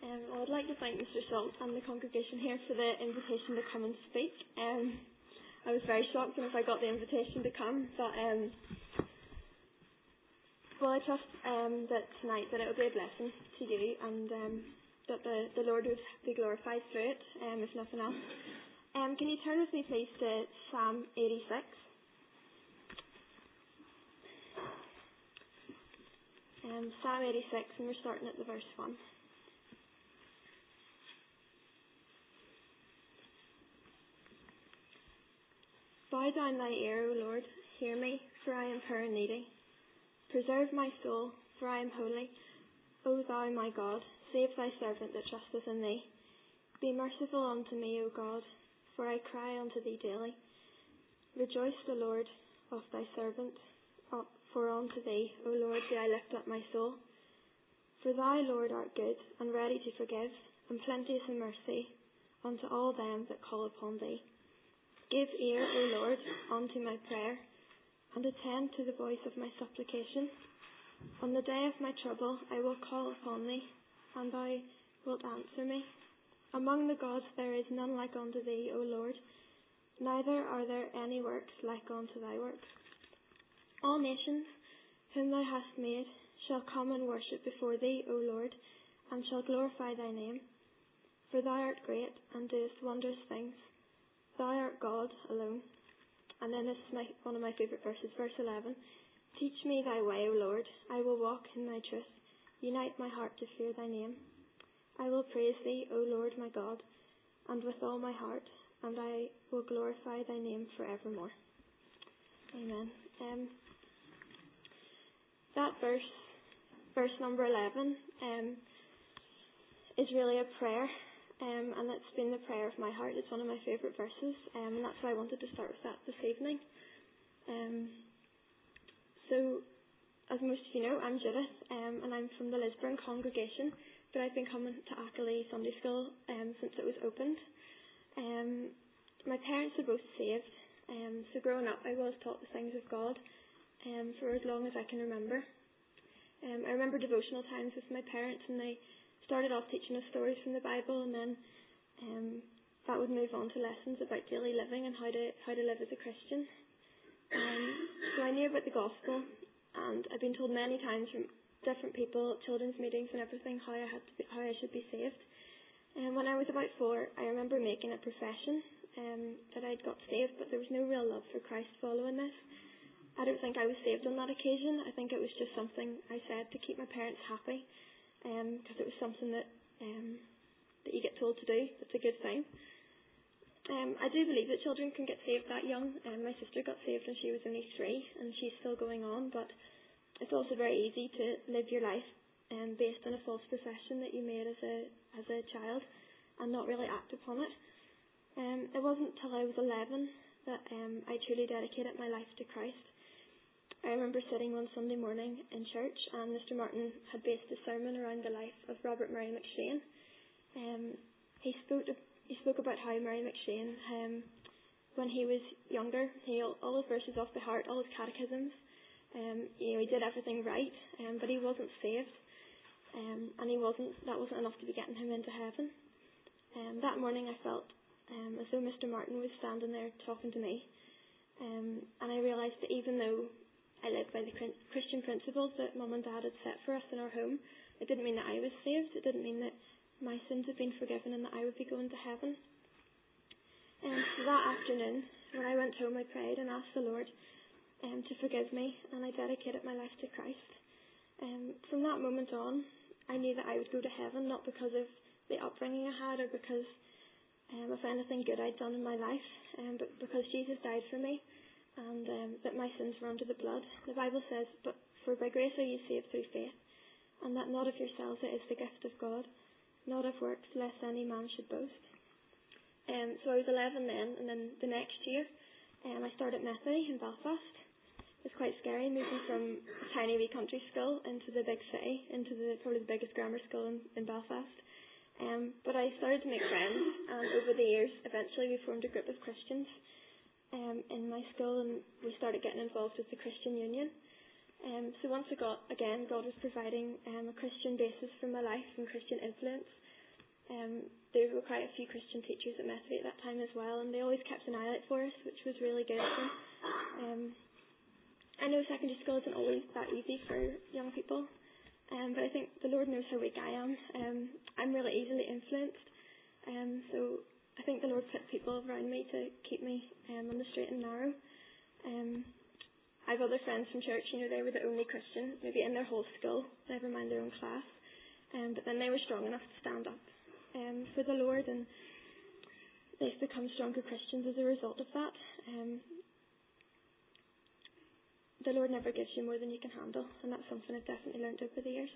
I would like to thank Mr. Salt and the congregation here for the invitation to come and speak. I was very shocked when I got the invitation to come, but I trust that tonight that it will be a blessing to you, and that the Lord would be glorified through it, if nothing else. Can you turn with me please to Psalm 86? Psalm 86, and we're starting at the verse 1. Bow down thy ear, O Lord, hear me, for I am poor and needy. Preserve my soul, for I am holy. O thou my God, save thy servant that trusteth in thee. Be merciful unto me, O God, for I cry unto thee daily. Rejoice the Lord of thy servant, for unto thee, O Lord, do I lift up my soul. For thou, Lord, art good, and ready to forgive, and plenteous in mercy unto all them that call upon thee. Give ear, O Lord, unto my prayer, and attend to the voice of my supplication. On the day of my trouble I will call upon thee, and thou wilt answer me. Among the gods there is none like unto thee, O Lord, neither are there any works like unto thy works. All nations whom thou hast made shall come and worship before thee, O Lord, and shall glorify thy name. For thou art great, and doest wondrous things. Thou art God alone. And then this is one of my favourite verses, verse 11. Teach me thy way, O Lord. I will walk in thy truth. Unite my heart to fear thy name. I will praise thee, O Lord my God, and with all my heart, and I will glorify thy name forevermore. Amen. That verse number 11, is really a prayer. And it's been the prayer of my heart. It's one of my favourite verses, and that's why I wanted to start with that this evening. So, as most of you know, I'm Judith, and I'm from the Lisburn congregation, but I've been coming to Ackley Sunday School since it was opened. My parents are both saved, so growing up I was taught the things of God for as long as I can remember. I remember devotional times with my parents, and they started off teaching us stories from the Bible, and then that would move on to lessons about daily living and how to live as a Christian. So I knew about the gospel, and I've been told many times from different people at children's meetings and everything how I should be saved. And when I was about 4, I remember making a profession that I'd got saved, but there was no real love for Christ following this. I don't think I was saved on that occasion. I think it was just something I said to keep my parents happy. Because it was something that you get told to do. It's a good thing. I do believe that children can get saved that young. My sister got saved when she was only 3, and she's still going on, but it's also very easy to live your life based on a false profession that you made as a child and not really act upon it. It wasn't until I was 11 that I truly dedicated my life to Christ. I remember sitting one Sunday morning in church, and Mr. Martin had based a sermon around the life of Robert Murray McCheyne. He spoke about how Murray McCheyne, when he was younger, he all his verses off by heart, all his catechisms. He did everything right, but he wasn't saved, and that wasn't enough to be getting him into heaven. That morning I felt as though Mr. Martin was standing there talking to me, and I realised that even though I lived by the Christian principles that Mum and Dad had set for us in our home, it didn't mean that I was saved. It didn't mean that my sins had been forgiven and that I would be going to heaven. So that afternoon, when I went home, I prayed and asked the Lord to forgive me, and I dedicated my life to Christ. From that moment on, I knew that I would go to heaven, not because of the upbringing I had or because of anything good I'd done in my life, but because Jesus died for me, and that my sins were under the blood. The Bible says, "But for by grace are ye saved through faith, and that not of yourselves, it is the gift of God, not of works, lest any man should boast." So I was 11 then, and then the next year I started Methody in Belfast. It was quite scary moving from a tiny wee country school into the big city, into probably the biggest grammar school in Belfast. But I started to make friends, and over the years eventually we formed a group of Christians in my school, and we started getting involved with the Christian Union. So once God was providing a Christian basis for my life and Christian influence There were quite a few Christian teachers at Methody at that time as well, and they always kept an eye out for us, which was really good. I know secondary school isn't always that easy for young people, but I think the Lord knows how weak I am. I'm really easily influenced, so I think the Lord put people around me to keep me on the straight and narrow. I have other friends from church, they were the only Christian, maybe in their whole school, never mind their own class, but then they were strong enough to stand up for the Lord, and they've become stronger Christians as a result of that. The Lord never gives you more than you can handle, and that's something I've definitely learned over the years.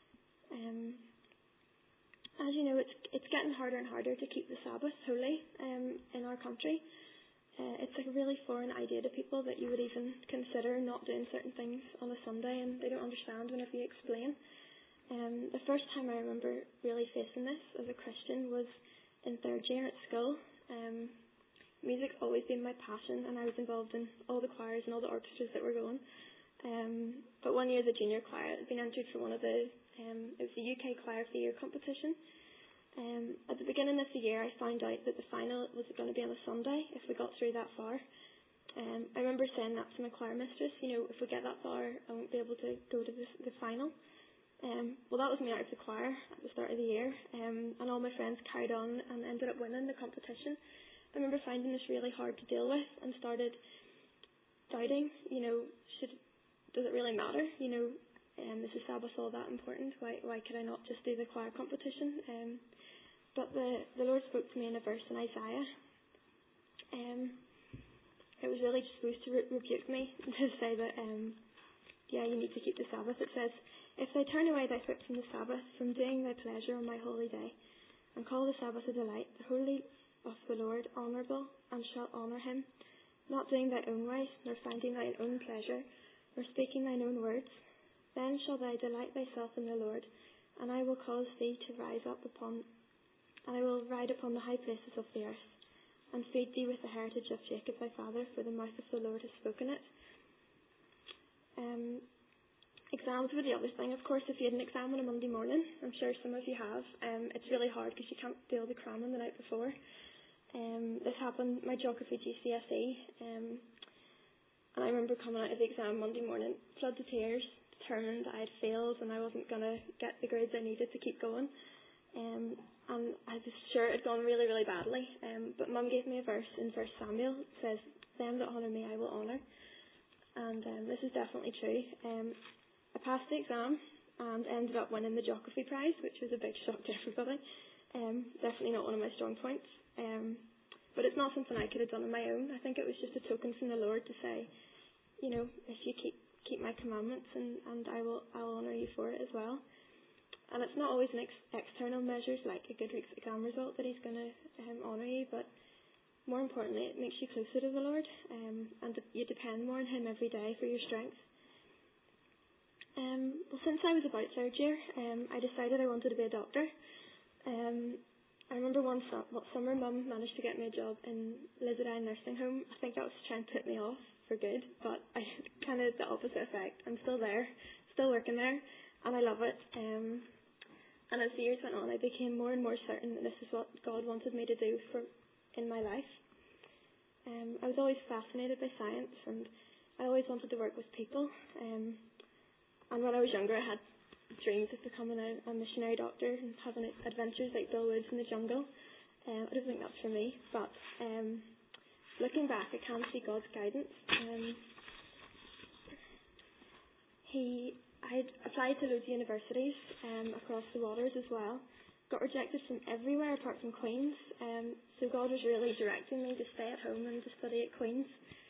As you know, it's getting harder and harder to keep the Sabbath holy in our country. It's like a really foreign idea to people that you would even consider not doing certain things on a Sunday, and they don't understand whenever you explain. The first time I remember really facing this as a Christian was in third year at school. Music's always been my passion, and I was involved in all the choirs and all the orchestras that were going. But one year the junior choir had been entered for one of it was the UK Choir of the Year competition. At the beginning of the year I found out that the final was going to be on a Sunday if we got through that far. I remember saying that to my choir mistress, if we get that far I won't be able to go to the final. Well, that was me out of the choir at the start of the year, and all my friends carried on and ended up winning the competition. I remember finding this really hard to deal with and started doubting, does it really matter? Is the Sabbath all that important? Why could I not just do the choir competition? But the Lord spoke to me in a verse in Isaiah. It was really just supposed to rebuke me to say that, you need to keep the Sabbath. It says, if they turn away thy foot from the Sabbath, from doing thy pleasure on my holy day, and call the Sabbath a delight, the holy of the Lord honourable, and shalt honour him, not doing thy own way, nor finding thine own pleasure, nor speaking thine own words, then shall thou delight thyself in the Lord, and I will cause thee to rise up and I will ride upon the high places of the earth, and feed thee with the heritage of Jacob thy father, for the mouth of the Lord has spoken it. Exams were the other thing. Of course, if you had an exam on a Monday morning, I'm sure some of you have, it's really hard because you can't do all the cramming the night before. This happened, my geography GCSE, and I remember coming out of the exam Monday morning, floods of tears, determined I had failed and I wasn't going to get the grades I needed to keep going. And I was sure it had gone really, really badly. But Mum gave me a verse in 1 Samuel. It says, them that honour me I will honour. And this is definitely true. I passed the exam and ended up winning the geography prize, which was a big shock to everybody. Definitely not one of my strong points. But it's not something I could have done on my own. I think it was just a token from the Lord to say, if you keep my commandments, and I'll honour you for it as well. And it's not always an external measures like a good exam result that he's going to honour you, but more importantly, it makes you closer to the Lord, and you depend more on him every day for your strength. Well, since I was about third year, I decided I wanted to be a doctor. I remember one summer Mum managed to get me a job in Lissadine Nursing Home. I think that was trying to put me off for good, but I kind of the opposite effect. I'm still there, still working there, and I love it. And as the years went on, I became more and more certain that this is what God wanted me to do in my life. I was always fascinated by science, and I always wanted to work with people. And when I was younger, I had dreams of becoming a missionary doctor and having adventures like Bill Woods in the jungle. I don't think that's for me, but looking back, I can see God's guidance. I'd applied to loads of universities across the waters as well. Got rejected from everywhere apart from Queen's. So God was really directing me to stay at home and to study at Queen's.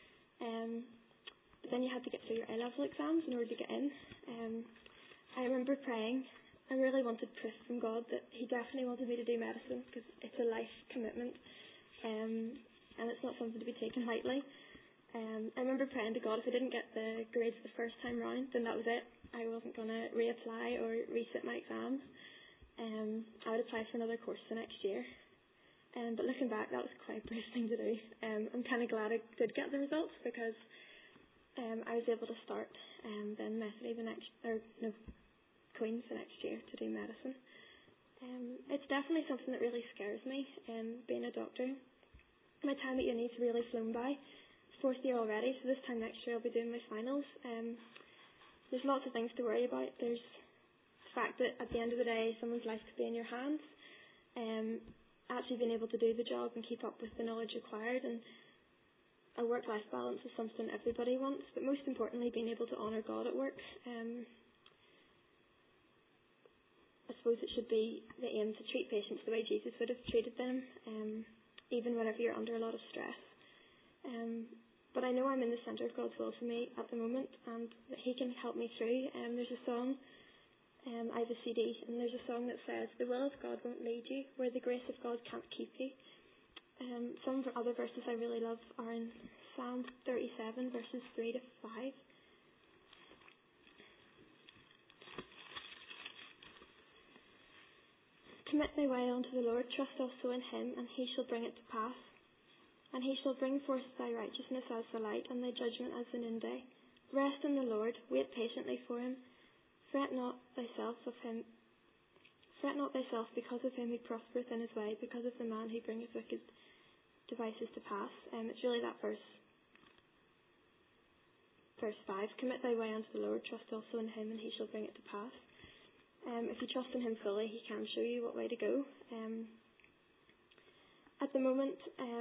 But then you had to get through your A-level exams in order to get in. I remember praying. I really wanted proof from God that he definitely wanted me to do medicine, because it's a life commitment, and it's not something to be taken lightly. I remember praying to God, if I didn't get the grades the first time round, then that was it. I wasn't going to reapply or resit my exams. I would apply for another course the next year. But looking back, that was quite a brave thing to do. I'm kind of glad I did get the results, because I was able to start then Methody Queen's the next year to do medicine. It's definitely something that really scares me, being a doctor. My time at uni's really flown by. It's 4th year already, so this time next year I'll be doing my finals. There's lots of things to worry about. There's the fact that at the end of the day, someone's life could be in your hands. Actually being able to do the job and keep up with the knowledge required, and a work-life balance is something everybody wants, but most importantly being able to honour God at work. I suppose it should be the aim to treat patients the way Jesus would have treated them, even whenever you're under a lot of stress. But I know I'm in the centre of God's will for me at the moment, and that He can help me through. There's a song, I have a CD, and there's a song that says, "The will of God won't lead you where the grace of God can't keep you." Some of the other verses I really love are in Psalm 37, verses 3 to 5. Commit thy way unto the Lord, trust also in Him, and He shall bring it to pass. And He shall bring forth thy righteousness as the light, and thy judgment as the noonday. Rest in the Lord, wait patiently for Him. Fret not thyself because of him who prospereth in his way, because of the man who bringeth wicked devices to pass. It's really that verse 5. Commit thy way unto the Lord, trust also in Him, and He shall bring it to pass. If you trust in Him fully, He can show you what way to go. At the moment,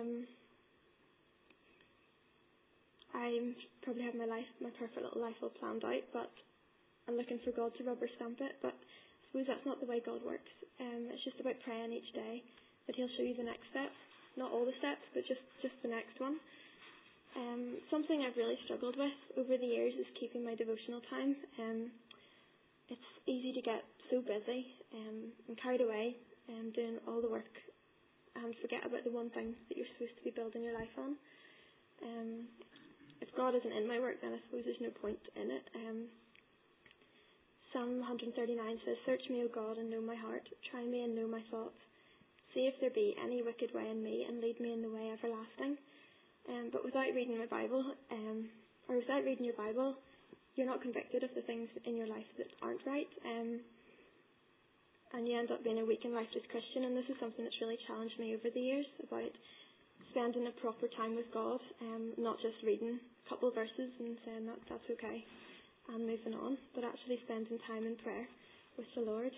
I probably have my perfect little life all planned out, but I'm looking for God to rubber stamp it. But I suppose that's not the way God works. It's just about praying each day that He'll show you the next step. Not all the steps, but just the next one. Something I've really struggled with over the years is keeping my devotional time. It's easy to get so busy and carried away doing all the work and forget about the one thing that you're supposed to be building your life on. If God isn't in my work, then I suppose there's no point in it. Psalm 139 says, "Search me, O God, and know my heart. Try me and know my thoughts. See if there be any wicked way in me, and lead me in the way everlasting." But without reading my Bible, or without reading your Bible, you're not convicted of the things in your life that aren't right. And you end up being a weak and lifeless Christian. And this is something that's really challenged me over the years, about spending a proper time with God, not just reading a couple of verses and saying that's okay and moving on, but actually spending time in prayer with the Lord.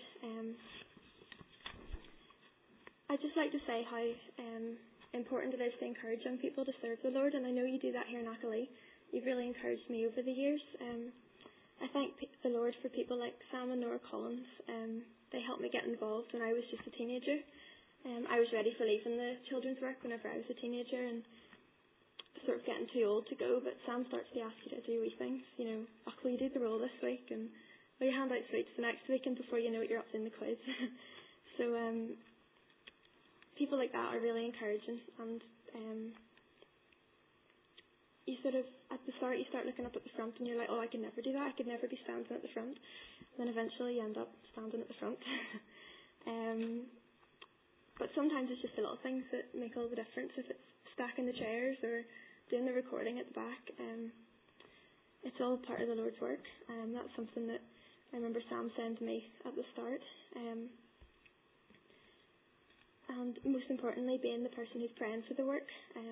I'd just like to say how important it is to encourage young people to serve the Lord, and I know you do that here in Achilee. You've really encouraged me over the years. I thank the Lord for people like Sam and Nora Collins. They helped me get involved when I was just a teenager. I was ready for leaving the children's work whenever I was a teenager and sort of getting too old to go, but Sam starts to ask you to do wee things. Will you do the roll this week? And will you hand out sweets the next week? And before you know it, you're up in the quiz. So people like that are really encouraging, and you sort of, at the start, you start looking up at the front and you're like, oh, I could never do that, I could never be standing at the front. And then eventually you end up standing at the front. But sometimes it's just the little things that make all the difference. If it's stacking the chairs or doing the recording at the back, it's all part of the Lord's work. That's something that I remember Sam saying to me at the start. And most importantly, being the person who's praying for the work.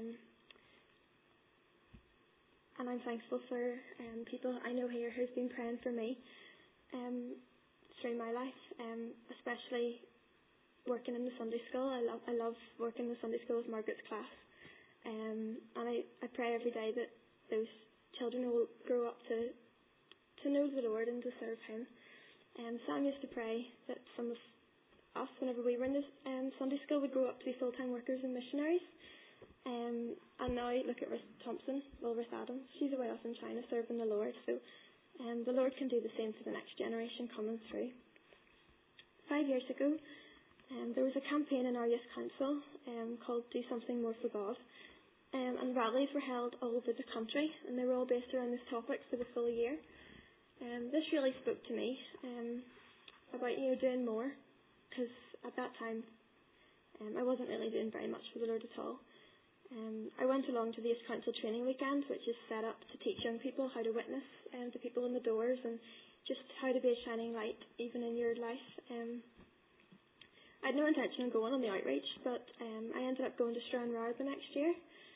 And I'm thankful for people I know here who's been praying for me through my life, especially working in the Sunday school. I love working in the Sunday school with Margaret's class. And I pray every day that those children will grow up to know the Lord and to serve Him. Sam used to pray that some of us, whenever we were in this Sunday school, would grow up to be full-time workers and missionaries. And now look at Ruth Adams. She's away off in China serving the Lord. So the Lord can do the same for the next generation coming through. 5 years ago, there was a campaign in our youth council called Do Something More for God. And rallies were held all over the country, and they were all based around this topic for the full year. This really spoke to me about doing more, because at that time I wasn't really doing very much for the Lord at all. I went along to the Youth Council Training Weekend, which is set up to teach young people how to witness to people in the doors and just how to be a shining light even in your life. I had no intention of going on the outreach, but I ended up going to Stranraer the next year.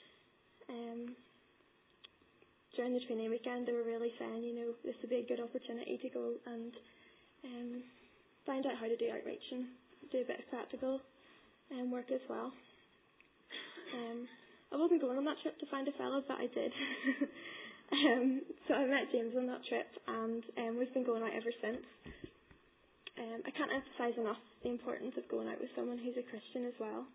During the training weekend, they were really saying, this would be a good opportunity to go and find out how to do outreach and do a bit of practical work as well. I wasn't going on that trip to find a fellow, but I did. So I met James on that trip, and we've been going out ever since. I can't emphasise enough the importance of going out with someone who's a Christian as well.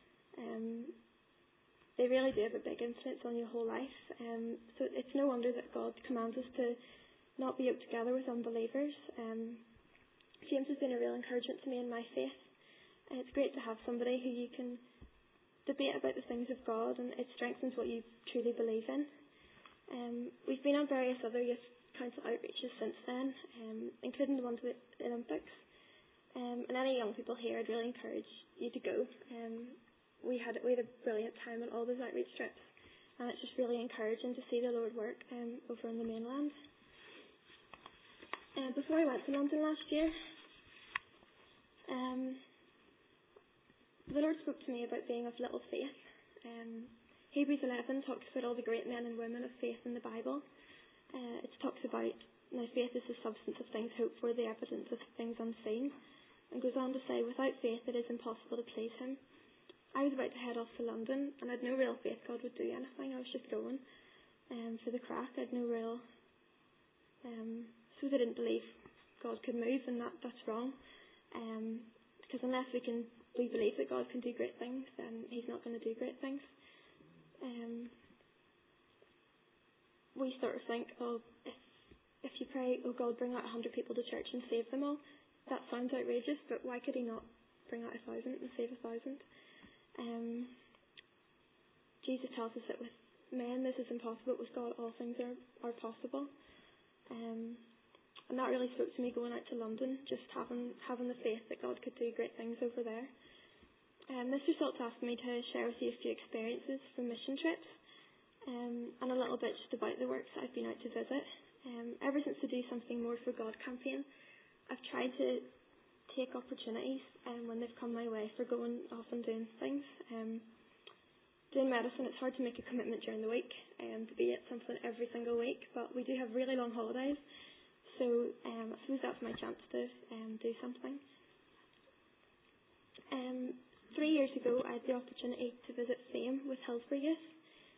They really do have a big influence on your whole life. So it's no wonder that God commands us to not be yoked together with unbelievers. James has been a real encouragement to me in my faith. And it's great to have somebody who you can debate about the things of God, and it strengthens what you truly believe in. We've been on various other youth council outreaches since then, including the ones with the Olympics. And any young people here, I'd really encourage you to go. We had a brilliant time on all those outreach trips, and it's just really encouraging to see the Lord work over in the mainland. Before I went to London last year, the Lord spoke to me about being of little faith. Hebrews 11 talks about all the great men and women of faith in the Bible. It talks about, now faith is the substance of things hoped for, the evidence of things unseen, and goes on to say, without faith it is impossible to please him. I was about to head off to London, and I had no real faith God would do anything. I was just going for the crack. I had no real, suppose I didn't believe God could move, and that's wrong. Because unless we believe that God can do great things, then he's not going to do great things. We sort of think, if you pray, oh God, bring out 100 people to church and save them all, that sounds outrageous, but why could he not bring out 1,000 and save 1,000? Jesus tells us that with men this is impossible, but with God all things are possible. And that really spoke to me going out to London, just having the faith that God could do great things over there. This results asked me to share with you a few experiences from mission trips, and a little bit just about the works that I've been out to visit. Ever since the Do Something More for God campaign, I've tried to take opportunities when they've come my way for going off and doing things. Doing medicine, it's hard to make a commitment during the week to be at something every single week, but we do have really long holidays, so I suppose that's my chance to do something. 3 years ago, I had the opportunity to visit Fame with Hillsborough Youth,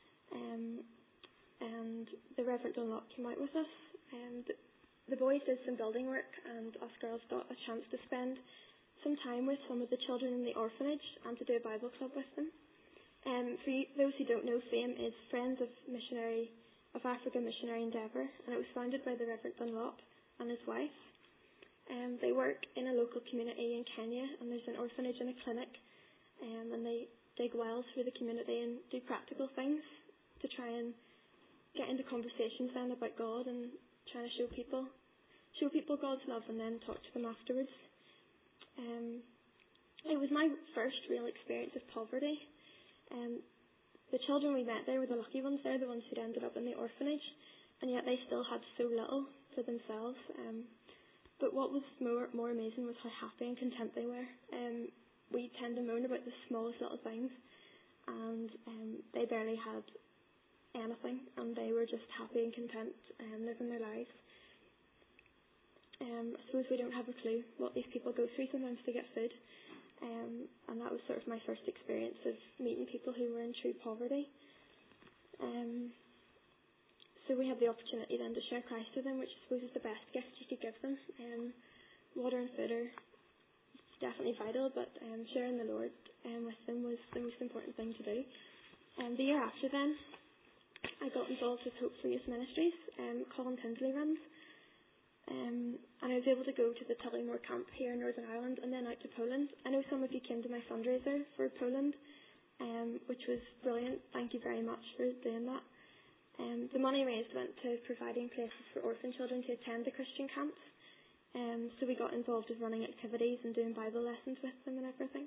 and the Reverend Dunlop came out with us. The boys did some building work, and us girls got a chance to spend some time with some of the children in the orphanage and to do a Bible club with them. For those who don't know, Fame is Friends of Africa Missionary Endeavour, and it was founded by the Reverend Dunlop and his wife. They work in a local community in Kenya, and there's an orphanage and a clinic, and they dig wells for the community and do practical things to try and get into conversations then about God and trying to show people God's love and then talk to them afterwards. It was my first real experience of poverty. The children we met there were the lucky ones. They're the ones who'd ended up in the orphanage, and yet they still had so little for themselves. But what was more amazing was how happy and content they were. We tend to moan about the smallest little things, and they barely had anything, and they were just happy and content living their lives. I suppose we don't have a clue what these people go through sometimes to get food, and that was sort of my first experience of meeting people who were in true poverty. So we had the opportunity then to share Christ with them, which I suppose is the best gift you could give them. Water and food are definitely vital, but sharing the Lord with them was the most important thing to do. The year after then, I got involved with Hope for Youth Ministries, Colin Tinsley runs, and I was able to go to the Tullymore camp here in Northern Ireland and then out to Poland. I know some of you came to my fundraiser for Poland, which was brilliant. Thank you very much for doing that. The money raised went to providing places for orphan children to attend the Christian camps. So we got involved with running activities and doing Bible lessons with them and everything.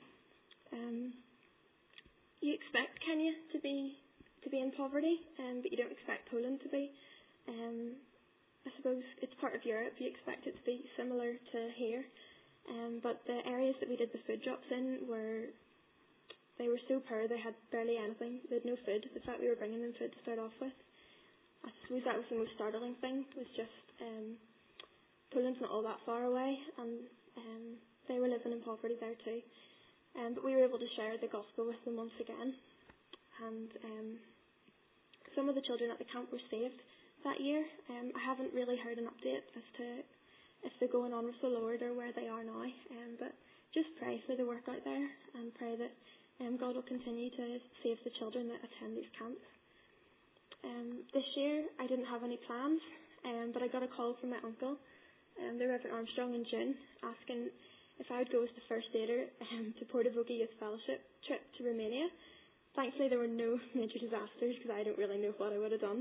You expect Kenya to be in poverty, but you don't expect Poland to be. I suppose it's part of Europe. You expect it to be similar to here. But the areas that we did the food drops in were so poor, they had barely anything. They had no food. The fact we were bringing them food to start off with, I suppose that was the most startling thing, was just Poland's not all that far away, and they were living in poverty there too. But we were able to share the gospel with them once again. And some of the children at the camp were saved that year. I haven't really heard an update as to if they're going on with the Lord or where they are now. But just pray for the work out there and pray that God will continue to save the children that attend these camps. This year I didn't have any plans, but I got a call from my uncle, the Reverend Armstrong, in June, asking if I would go as the first aider to Portavoga Youth Fellowship trip to Romania. Thankfully there were no major disasters, because I don't really know what I would have done.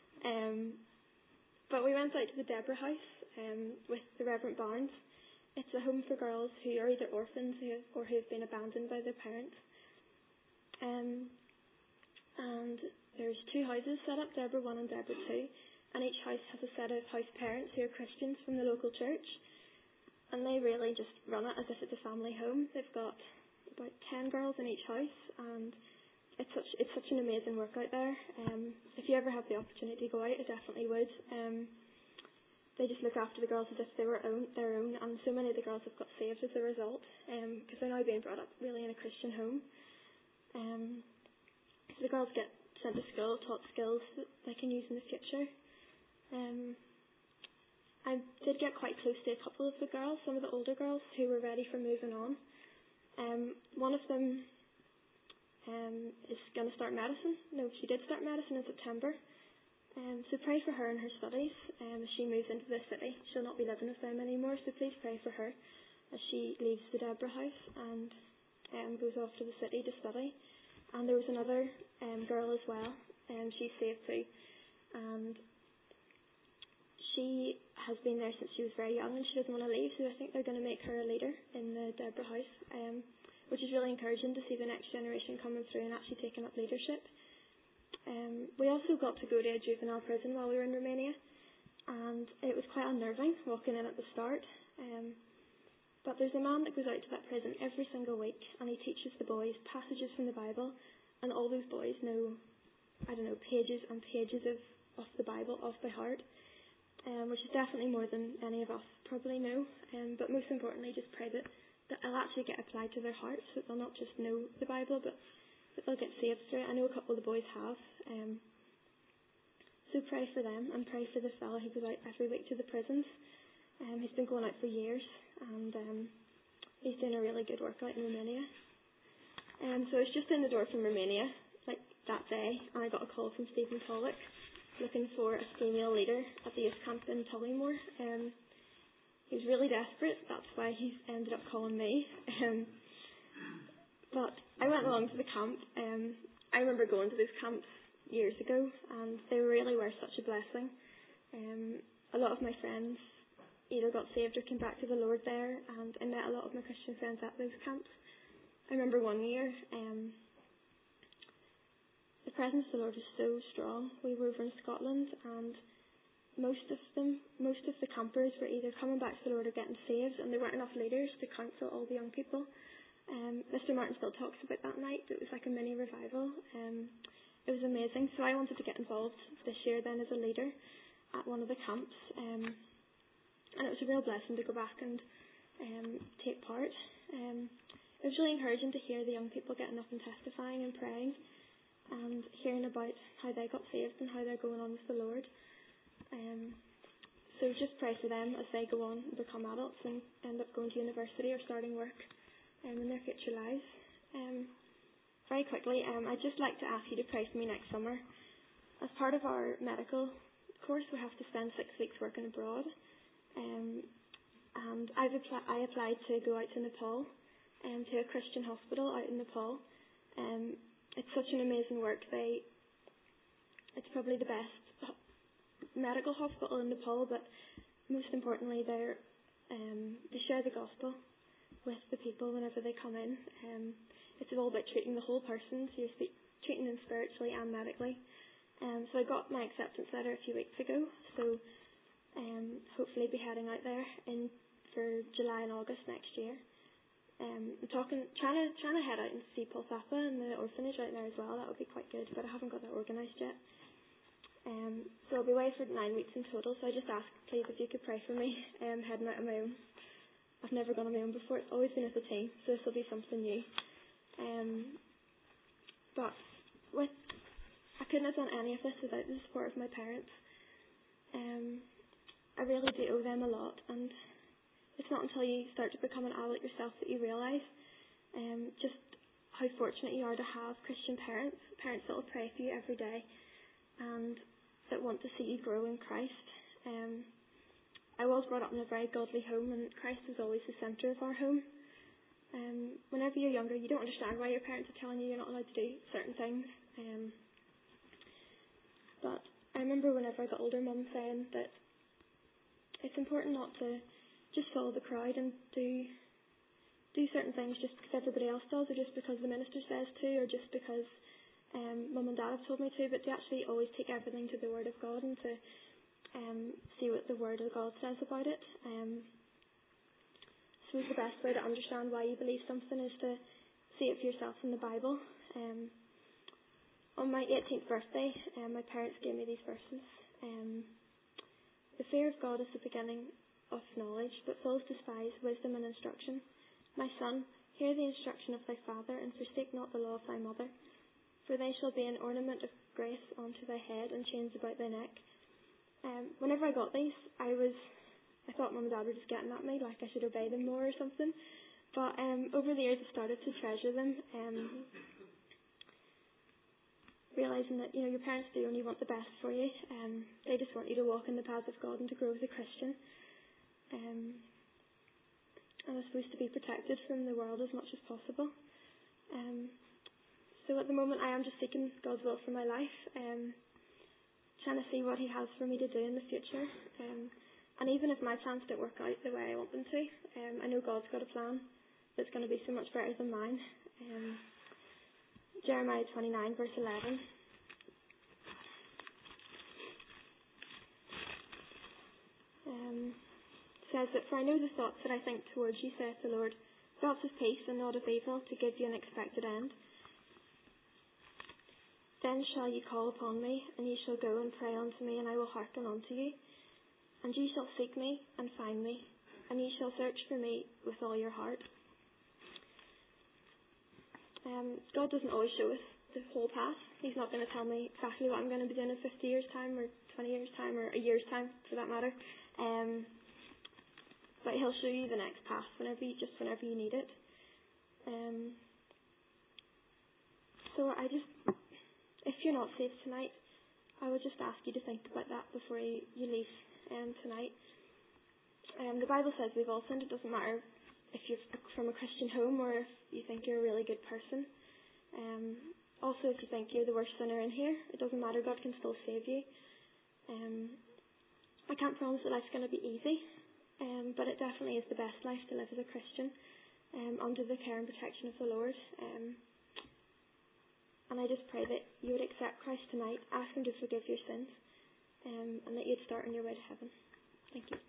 But we went out to the Deborah House with the Reverend Barnes. It's a home for girls who are either orphans or who have been abandoned by their parents. And there's 2 houses set up, Deborah 1 and Deborah 2, and each house has a set of house parents who are Christians from the local church, and they really just run it as if it's a family home. They've got about 10 girls in each house, and it's such an amazing work out there. If you ever have the opportunity to go out, I definitely would. They just look after the girls as if they were their own, and so many of the girls have got saved as a result, because they're now being brought up really in a Christian home. So the girls get sent to school, taught skills that they can use in the future. I did get quite close to a couple of the girls, some of the older girls who were ready for moving on. One of them is going to start medicine. No, she did start medicine in September. So pray for her and her studies as she moves into the city. She'll not be living with them anymore, so please pray for her as she leaves the Deborah House and goes off to the city to study. And there was another girl as well, she's saved too. And she has been there since she was very young, and she doesn't want to leave, so I think they're going to make her a leader in the Deborah House, which is really encouraging to see the next generation coming through and actually taking up leadership. We also got to go to a juvenile prison while we were in Romania, and it was quite unnerving walking in at the start. But there's a man that goes out to that prison every single week, and he teaches the boys passages from the Bible, and all those boys know, pages and pages of the Bible off by heart, which is definitely more than any of us probably know. But most importantly, just pray that it'll actually get applied to their hearts, that they'll not just know the Bible, but that they'll get saved through it. I know a couple of the boys have. So pray for them, and pray for the fellow who goes out every week to the prisons. He's been going out for years, and he's doing a really good work out in Romania. So I was just in the door from Romania like that day, and I got a call from Stephen Pollock looking for a female leader at the youth camp in Tullymore. He was really desperate, that's why he ended up calling me. But I went along to the camp. I remember going to those camps years ago, and they really were such a blessing. A lot of my friends either got saved or came back to the Lord there, and I met a lot of my Christian friends at those camps. I remember one year, the presence of the Lord was so strong. We were over in Scotland, and most of the campers were either coming back to the Lord or getting saved, and there weren't enough leaders to counsel all the young people. Mr. Martin still talks about that night. It was like a mini revival. It was amazing. So I wanted to get involved this year then as a leader at one of the camps. And it was a real blessing to go back and take part. It was really encouraging to hear the young people getting up and testifying and praying and hearing about how they got saved and how they're going on with the Lord. So just pray for them as they go on and become adults and end up going to university or starting work in their future lives. Very quickly, I'd just like to ask you to pray for me next summer. As part of our medical course, we have to spend 6 weeks working abroad. And I applied to go out to Nepal, to a Christian hospital out in Nepal. It's such an amazing work. It's probably the best medical hospital in Nepal, but most importantly, they share the gospel with the people whenever they come in. It's all about treating the whole person, so you're treating them spiritually and medically. So I got my acceptance letter a few weeks ago, so hopefully be heading out there in for July and August next year. I'm trying to head out and see Paul Thapa and the orphanage out there as well. That would be quite good, but I haven't got that organised yet. So I'll be away for 9 weeks in total, so I just ask, please, if you could pray for me heading out on my own. I've never gone on my own before. It's always been with a team, so this will be something new. But I couldn't have done any of this without the support of my parents. I really do owe them a lot, and it's not until you start to become an adult yourself that you realise just how fortunate you are to have Christian parents that will pray for you every day and that want to see you grow in Christ. I was brought up in a very godly home, and Christ is always the centre of our home. Whenever you're younger, you don't understand why your parents are telling you you're not allowed to do certain things. But I remember whenever I got older, Mum saying that it's important not to just follow the crowd and do certain things just because everybody else does, or just because the minister says to, or just because Mum and Dad have told me to, but to actually always take everything to the Word of God and to see what the Word of God says about it. So the best way to understand why you believe something is to see it for yourself in the Bible. On my 18th birthday, my parents gave me these verses. The fear of God is the beginning of knowledge, but fools despise wisdom and instruction. My son, hear the instruction of thy father, and forsake not the law of thy mother. For they shall be an ornament of grace unto thy head, and chains about thy neck. Whenever I got these, I thought Mum and Dad were just getting at me, like I should obey them more or something. But over the years, I started to treasure them, realising that your parents do only want the best for you. They just want you to walk in the path of God and to grow as a Christian. And are supposed to be protected from the world as much as possible. So at the moment I am just seeking God's will for my life, trying to see what He has for me to do in the future. And even if my plans don't work out the way I want them to, I know God's got a plan that's going to be so much better than mine. Jeremiah 29 verse 11. Says that, for I know the thoughts that I think towards you, saith the Lord, thoughts of peace and not of evil, to give you an expected end. Then shall ye call upon me, and ye shall go and pray unto me, and I will hearken unto you. And ye shall seek me and find me, and ye shall search for me with all your heart. God doesn't always show us the whole path. He's not going to tell me exactly what I'm going to be doing in 50 years' time, or 20 years' time, or a year's time, for that matter. But He'll show you the next path whenever you need it. So if you're not saved tonight, I would just ask you to think about that before you leave tonight. The Bible says we've all sinned. It doesn't matter if you're from a Christian home or if you think you're a really good person. Also, if you think you're the worst sinner in here, it doesn't matter. God can still save you. I can't promise that life's going to be easy, but it definitely is the best life to live as a Christian, under the care and protection of the Lord. And I just pray that you would accept Christ tonight, ask Him to forgive your sins, and that you'd start on your way to heaven. Thank you.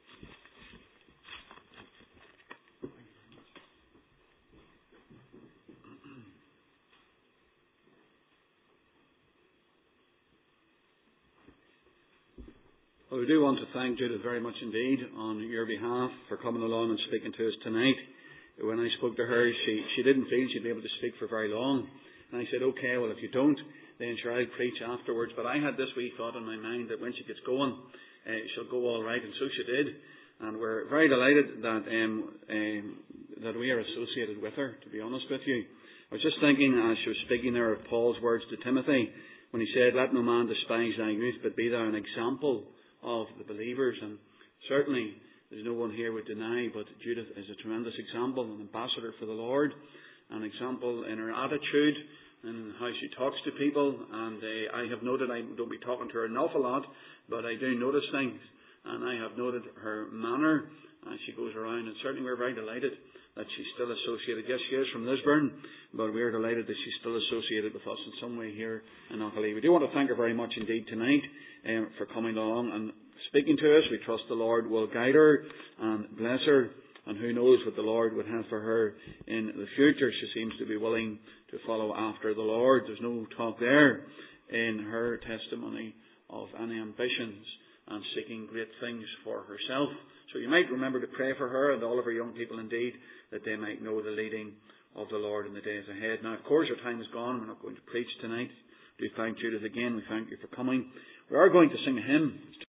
Well, we do want to thank Judith very much indeed on your behalf for coming along and speaking to us tonight. When I spoke to her, she didn't feel she'd be able to speak for very long. And I said, okay, well, if you don't, then sure, I'll preach afterwards. But I had this wee thought in my mind that when she gets going, she'll go all right, and so she did. And we're very delighted that we are associated with her, to be honest with you. I was just thinking, as she was speaking there, of Paul's words to Timothy, when he said, let no man despise thy youth, but be thou an example of the believers. And certainly there's no one here would deny, but Judith is a tremendous example, an ambassador for the Lord, an example in her attitude and how she talks to people. And I have noted, I don't be talking to her an awful lot, but I do notice things, and I have noted her manner as she goes around, and certainly we're very delighted that she's still associated. Yes, she is from Lisburn, but we're delighted that she's still associated with us in some way here in Auchinleck. We do want to thank her very much indeed tonight for coming along, and speaking to us. We trust the Lord will guide her and bless her. And who knows what the Lord would have for her in the future. She seems to be willing to follow after the Lord. There's no talk there in her testimony of any ambitions and seeking great things for herself. So you might remember to pray for her and all of her young people indeed, that they might know the leading of the Lord in the days ahead. Now, of course, our time is gone. We're not going to preach tonight. We thank Judith again. We thank you for coming. We are going to sing a hymn.